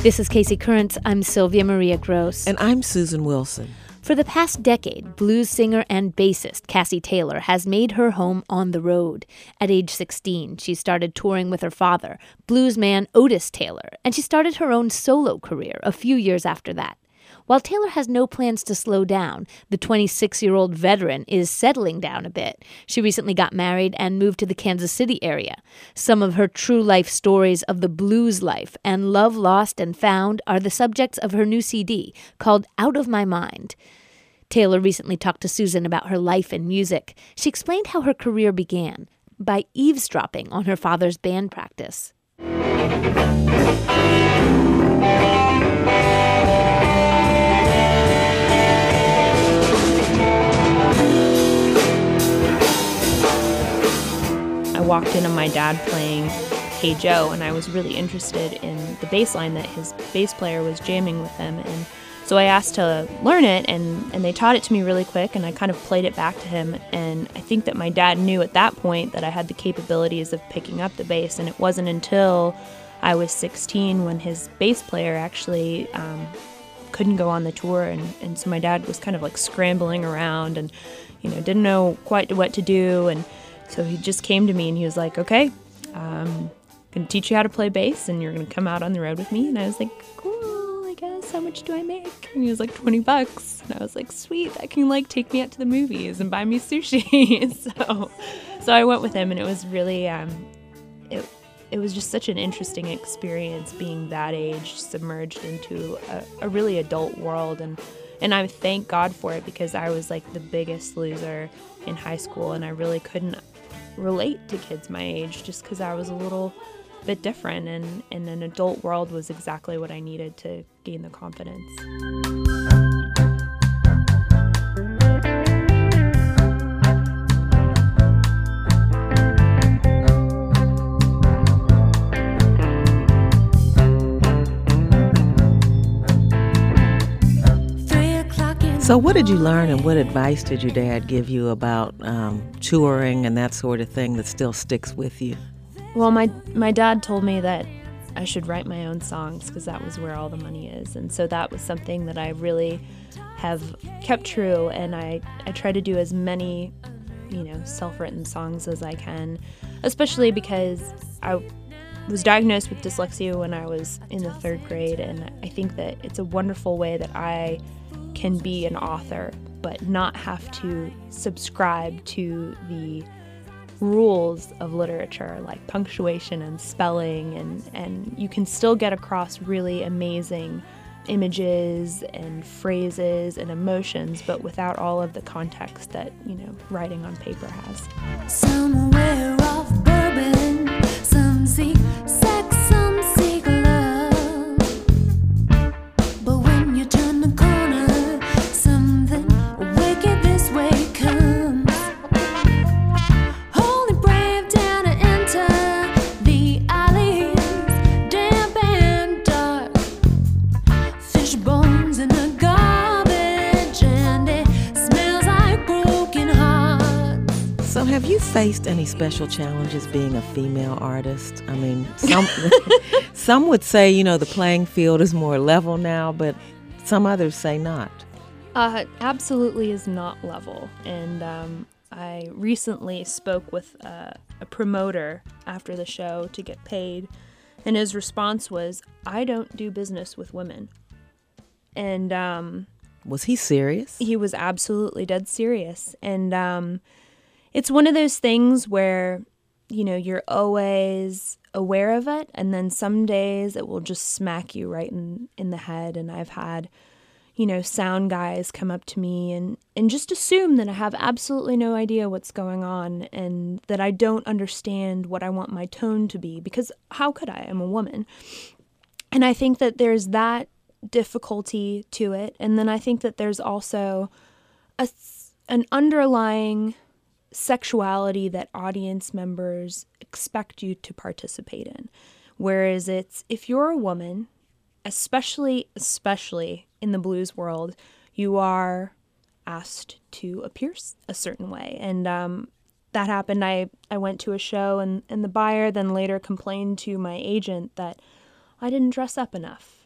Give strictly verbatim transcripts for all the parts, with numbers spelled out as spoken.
This is Casey Currents. I'm Sylvia Maria Gross. And I'm Susan Wilson. For the past decade, blues singer and bassist Cassie Taylor has made her home on the road. At age sixteen, she started touring with her father, bluesman Otis Taylor, and she started her own solo career a few years after that. While Taylor has no plans to slow down, the twenty-six-year-old veteran is settling down a bit. She recently got married and moved to the Kansas City area. Some of her true life stories of the blues life and love lost and found are the subjects of her new C D called Out of My Mind. Taylor recently talked to Susan about her life and music. She explained how her career began by eavesdropping on her father's band practice. I walked in on my dad playing Hey Joe, and I was really interested in the bass line that his bass player was jamming with him. And so I asked to learn it, and, and they taught it to me really quick, and I kind of played it back to him. And I think that my dad knew at that point that I had the capabilities of picking up the bass, and it wasn't until I was sixteen when his bass player actually um, couldn't go on the tour, and, and so my dad was kind of like scrambling around and, you know, didn't know quite what to do. And so he just came to me and he was like, okay, um, I'm going to teach you how to play bass and you're going to come out on the road with me. And I was like, cool, I guess. How much do I make? And he was like, twenty bucks. And I was like, sweet, that can like take me out to the movies and buy me sushi. so so I went with him, and it was really, um, it, it was just such an interesting experience being that age, submerged into a, a really adult world. And And I thank God for it, because I was like the biggest loser in high school, and I really couldn't relate to kids my age just because I was a little bit different, and, and an adult world was exactly what I needed to gain the confidence. So what did you learn, and what advice did your dad give you about um, touring and that sort of thing that still sticks with you? Well, my my dad told me that I should write my own songs because that was where all the money is. And so that was something that I really have kept true, and I, I try to do as many, you know, self-written songs as I can, especially because I was diagnosed with dyslexia when I was in the third grade, and I think that it's a wonderful way that I can be an author, but not have to subscribe to the rules of literature like punctuation and spelling, and, and you can still get across really amazing images and phrases and emotions, but without all of the context that, you know, writing on paper has. Somewhere off bourbon, some seek sex, some seek love. But when you turn the corner, something wicked this way comes. Only brave down to enter the alleys, damp and dark. Fish bones in the garbage, and it smells like broken hearts. So have you faced any special challenges being a female artist? I mean, some some would say, you know, the playing field is more level now, but some others say not. Uh, absolutely is not level. And um, I recently spoke with uh, a promoter after the show to get paid, and his response was, I don't do business with women. And um, Was he serious? he was absolutely dead serious. And um, it's one of those things where, you know, you're always aware of it, and then some days it will just smack you right in, in the head. And I've had, you know, sound guys come up to me and, and just assume that I have absolutely no idea what's going on, and that I don't understand what I want my tone to be, because how could I? I'm a woman. And I think that there's that difficulty to it. And then I think that there's also a, an underlying sexuality that audience members expect you to participate in. Whereas it's, if you're a woman, especially, especially in the blues world, you are asked to appear a certain way. And um, that happened. I, I went to a show, and, and the buyer then later complained to my agent that I didn't dress up enough.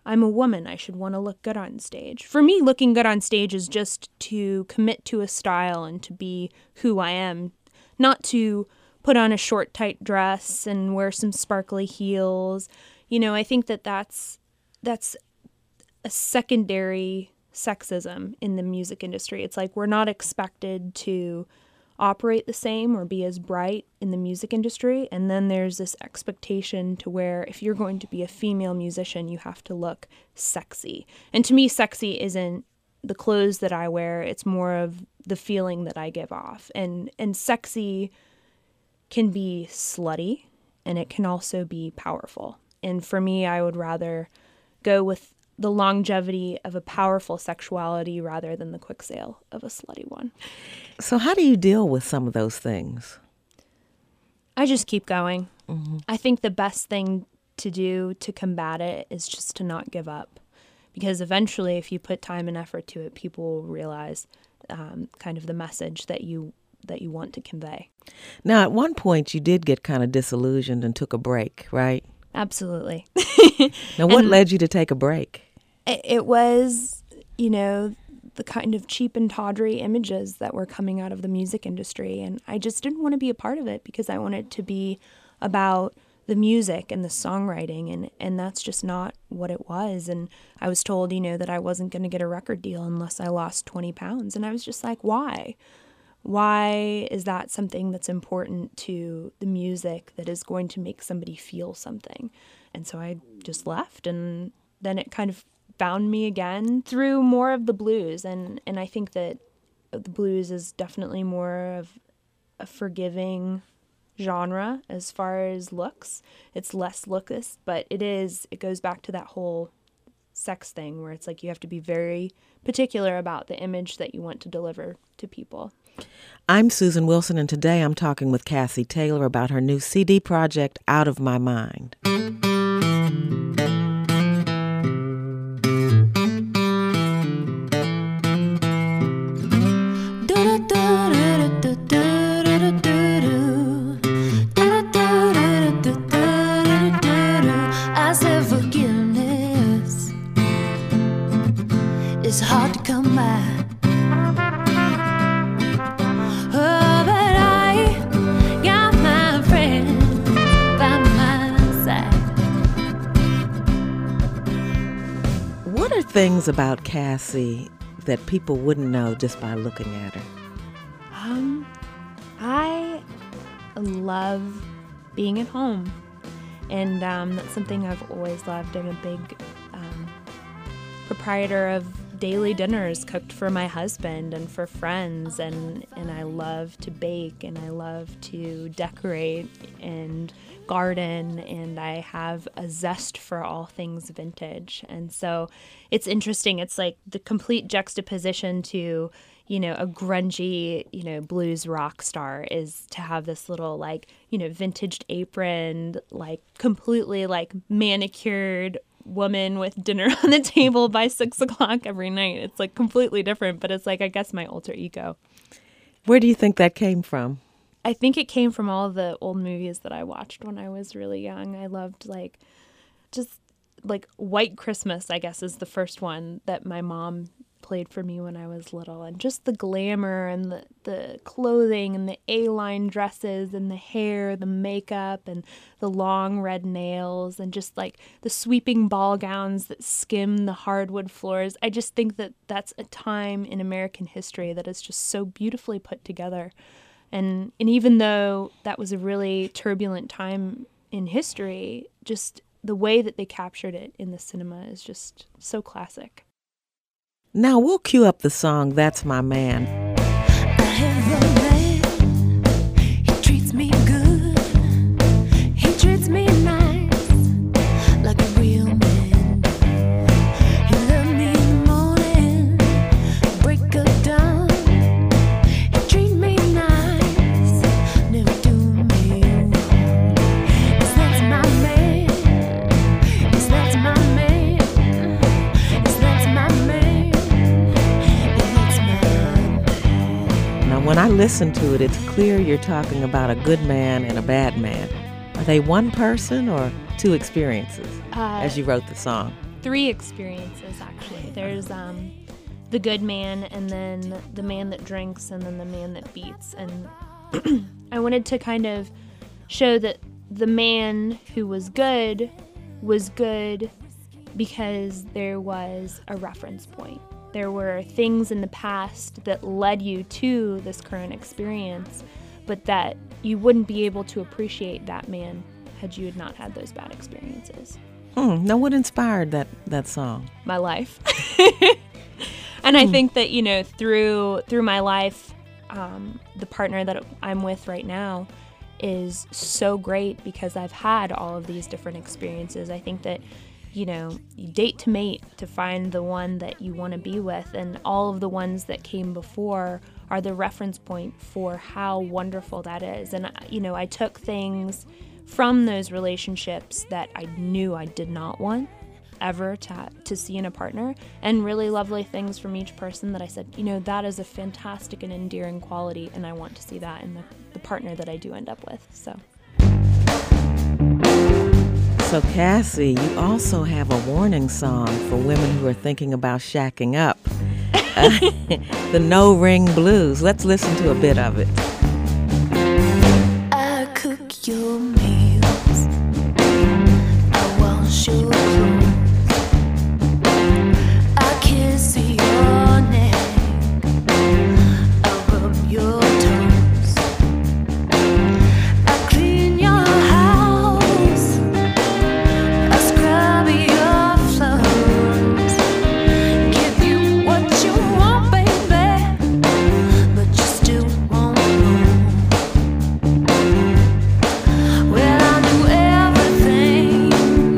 I'm a woman, I should want to look good on stage. For me, looking good on stage is just to commit to a style and to be who I am, not to put on a short, tight dress and wear some sparkly heels. You know, I think that that's, that's a secondary sexism in the music industry. It's like we're not expected to operate the same or be as bright in the music industry, and then there's this expectation to where if you're going to be a female musician, you have to look sexy. And to me, sexy isn't the clothes that I wear, it's more of the feeling that I give off. And and sexy can be slutty, and it can also be powerful. And for me, I would rather go with the longevity of a powerful sexuality rather than the quick sale of a slutty one. So how do you deal with some of those things? I just keep going. Mm-hmm. I think the best thing to do to combat it is just to not give up. Because eventually, if you put time and effort to it, people will realize um, kind of the message that you that you want to convey. Now, at one point, you did get kind of disillusioned and took a break, right? Absolutely. Now, what And led you to take a break? It, it was, you know, the kind of cheap and tawdry images that were coming out of the music industry. And I just didn't want to be a part of it because I wanted to be about the music and the songwriting. And, and that's just not what it was. And I was told, you know, that I wasn't going to get a record deal unless I lost twenty pounds. And I was just like, why? Why is that something that's important to the music that is going to make somebody feel something? And so I just left, and then it kind of found me again through more of the blues. And, and I think that the blues is definitely more of a forgiving genre as far as looks. It's less lookist, but it is, it goes back to that whole sex thing where it's like you have to be very particular about the image that you want to deliver to people. I'm Susan Wilson, and today I'm talking with Cassie Taylor about her new C D project, Out of My Mind. I said forgiveness is hard to come by. Oh, but I got my friend by my side. What are things about Cassie that people wouldn't know just by looking at her? Um, I love being at home, and um, that's something I've always loved. I'm a big um, proprietor of daily dinners cooked for my husband and for friends, and, and I love to bake, and I love to decorate and garden, and I have a zest for all things vintage. And so it's interesting. It's like the complete juxtaposition to, you know, a grungy, you know, blues rock star is to have this little, like, you know, vintaged apron, like completely like manicured woman with dinner on the table by six o'clock every night. It's like completely different, but it's like, I guess, my alter ego. Where do you think that came from? I think it came from all the old movies that I watched when I was really young. I loved like just like White Christmas, I guess, is the first one that my mom played for me when I was little, and just the glamour and the, the clothing and the A-line dresses and the hair, the makeup and the long red nails and just like the sweeping ball gowns that skim the hardwood floors. I just think that that's a time in American history that is just so beautifully put together. And and even though that was a really turbulent time in history, just the way that they captured it in the cinema is just so classic. Now we'll cue up the song, That's My Man. I have a man, he treats me good, he treats me nice, like a real man. He loved me in the morning, break of dawn, he treat me nice, never do me wrong. Yes, that's my man, yes, that's my man, yes, that's my man. When I listen to it, it's clear you're talking about a good man and a bad man. Are they one person or two experiences Uh, as you wrote the song? three experiences, actually. There's um, the good man, and then the man that drinks, and then the man that beats. And I wanted to kind of show that the man who was good was good because there was a reference point. There were things in the past that led you to this current experience, but that you wouldn't be able to appreciate that man had you had not had those bad experiences. Hmm. Now, what inspired that, that song? My life. And I think that, you know, through through my life, um, the partner that I'm with right now is so great because I've had all of these different experiences. I think that, you know, you date to mate to find the one that you want to be with, and all of the ones that came before are the reference point for how wonderful that is. And, you know, I took things from those relationships that I knew I did not want ever to, to see in a partner, and really lovely things from each person that I said, you know, that is a fantastic and endearing quality, and I want to see that in the, the partner that I do end up with. So. So, Cassie, you also have a warning song for women who are thinking about shacking up. Uh, the No Ring Blues. Let's listen to a bit of it. I cook your meals, I wash your clothes, I kiss your neck, I rub your toes, I clean your house, I scrub your floors, give you what you want, baby, but you still won't know. Well, I do everything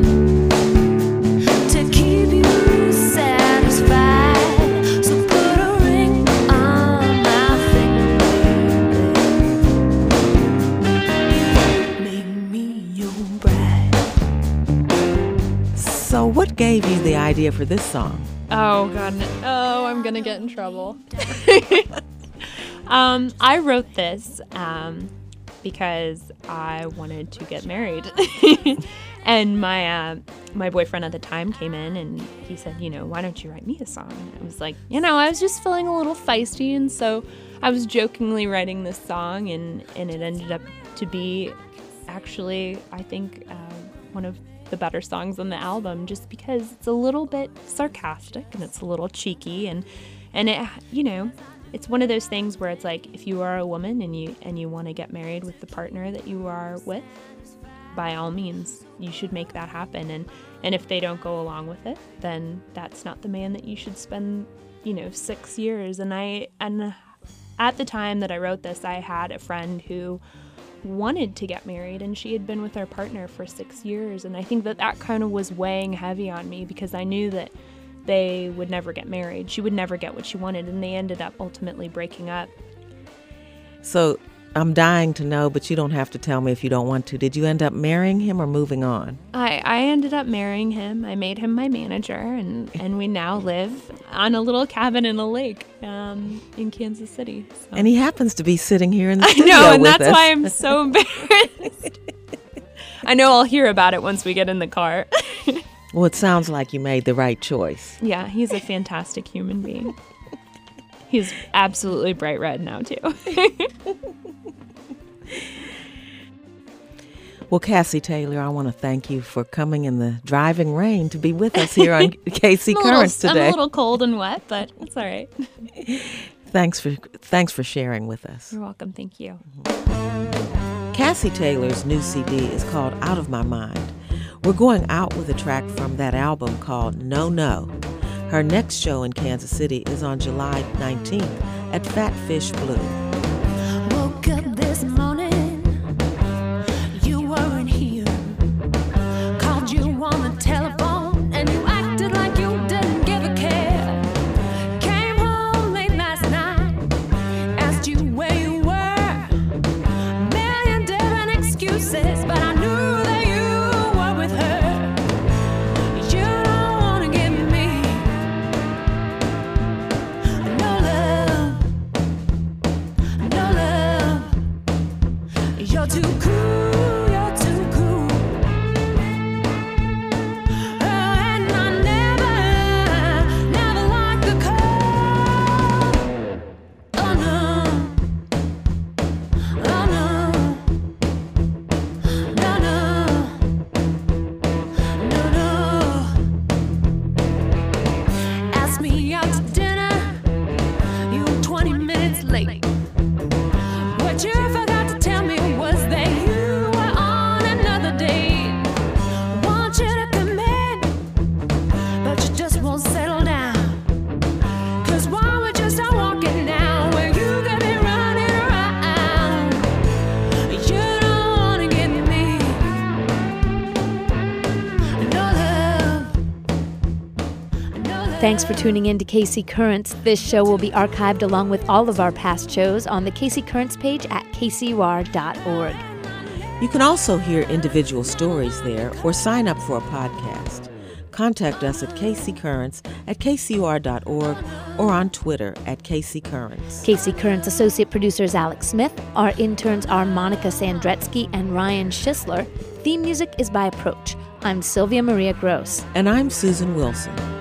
to keep you satisfied, so put a ring on my finger, baby. Make me your bride. So, what gave you the idea for this song? Oh, God. no- Oh, I'm going to get in trouble. um, I wrote this um, because I wanted to get married. And my uh, my boyfriend at the time came in and he said, you know, why don't you write me a song? And I was like, you know, I was just feeling a little feisty. And so I was jokingly writing this song, and, and it ended up to be actually, I think, uh, one of the better songs on the album, just because it's a little bit sarcastic and it's a little cheeky, and and it, you know, it's one of those things where it's like, if you are a woman and you and you want to get married with the partner that you are with, by all means, you should make that happen. And and if they don't go along with it, then that's not the man that you should spend, you know, six years. And I and at the time that I wrote this, I had a friend who wanted to get married, and she had been with her partner for six years. And I think that that kind of was weighing heavy on me, because I knew that they would never get married. She would never get what she wanted, and they ended up ultimately breaking up. So, I'm dying to know, but you don't have to tell me if you don't want to. Did you end up marrying him or moving on? I, I ended up marrying him. I made him my manager, and, and we now live on a little cabin in a lake um, in Kansas City. So. And he happens to be sitting here in the I studio know, and with that's us. why I'm so embarrassed. I know I'll hear about it once we get in the car. Well, it sounds like you made the right choice. Yeah, he's a fantastic human being. He's absolutely bright red now, too. Well, Cassie Taylor, I want to thank you for coming in the driving rain to be with us here on K C I'm a little- Currents today. I'm a little cold and wet, but it's all right. Thanks for thanks for sharing with us. You're welcome. Thank you. Cassie Taylor's new C D is called Out of My Mind. We're going out with a track from that album called No No. Her next show in Kansas City is on July nineteenth at Fat Fish Blue. Woke up this morning, you weren't here. Called you on the telephone, and you acted like you didn't give a care. Came home late last night, asked you where you were. Million different excuses, but I knew that you were with her. You don't wanna give me no love, no love. You're too cool, you're too cool. Oh, and I Thanks for tuning in to K C Currents. This show will be archived along with all of our past shows on the K C Currents page at k c u r dot org. You can also hear individual stories there or sign up for a podcast. Contact us at kccurrents at k c u r dot org or on Twitter at kccurrents. K C Currents associate producers Alex Smith. Our interns are Monica Sandretsky and Ryan Schisler. Theme music is by Approach. I'm Sylvia Maria Gross. And I'm Susan Wilson.